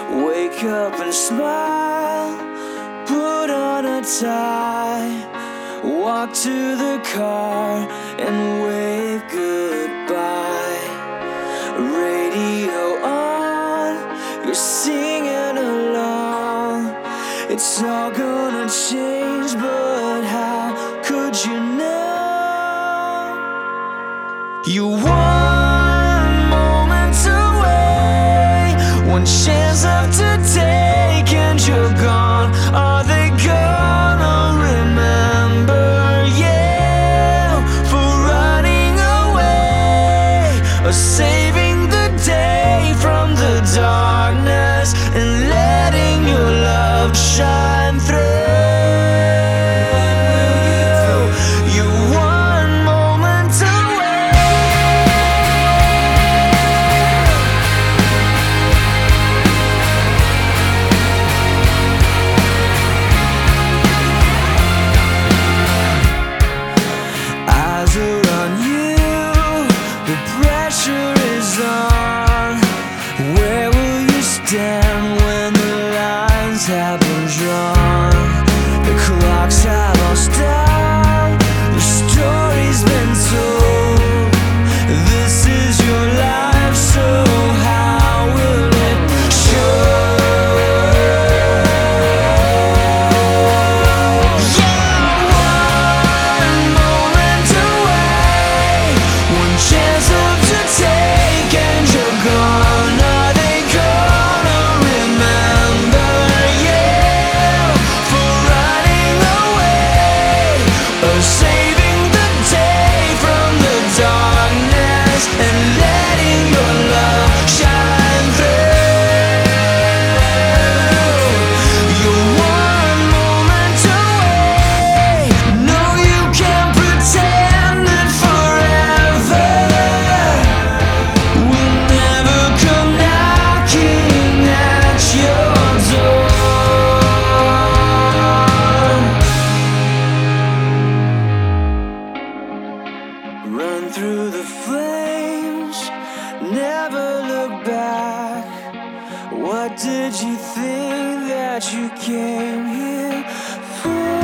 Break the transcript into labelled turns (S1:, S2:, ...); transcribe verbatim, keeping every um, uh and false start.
S1: Wake up and smile, put on a tie, walk to the car and wave goodbye. Radio on, you're singing along. It's all gonna change, but how could you know? You one moment away, one chance left to take, and you're gone. Are they gonna remember you for running away, or saving the day from the darkness and letting your love shine through? You're one moment away. Eyes are on you, the pressure is on. Where will you stand when the lines have been drawn? The clocks have all stopped, the story's been told. This is your life, so how will it show? You're one moment away, one chance left to take, and you're gone. Are they gonna remember you for running away, or saving the day from the darkness and letting your love shine through? You're one moment away. No, you can't pretend that forever will never come knocking at your door. Run through the flames, never look back. What did you think that you came here for?